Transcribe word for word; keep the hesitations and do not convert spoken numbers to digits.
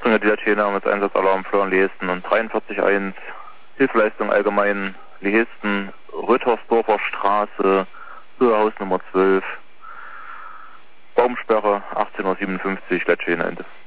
Bringe die Latschena mit Einsatzalarm Flören Lehesten und dreiundvierzig eins. Hilfeleistung allgemein Lehesten, Röthersdorfer Straße, Höhehaus Nummer zwölf. Baumsperre achtzehn Uhr siebenundfünfzig, Latschena Ende.